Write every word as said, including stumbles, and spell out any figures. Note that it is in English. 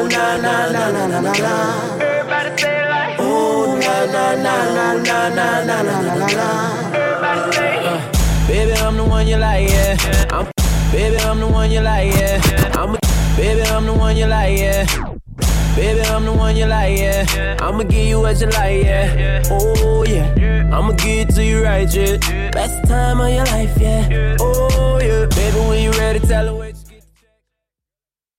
na na na na na na na. Everybody say it like. Ooh, na na na na na na na na na na. Everybody say it. Uh, baby, I'm the one you like, yeah. I'm, baby, I'm the one you like, yeah. I'm, baby, I'm the one you like, yeah. Baby, I'm the one you like, yeah. I'ma give you what you like, yeah. Oh, yeah. I'ma give it to you right, yeah. Best time of your life, yeah. Oh, yeah. Baby, when you ready, tell her what you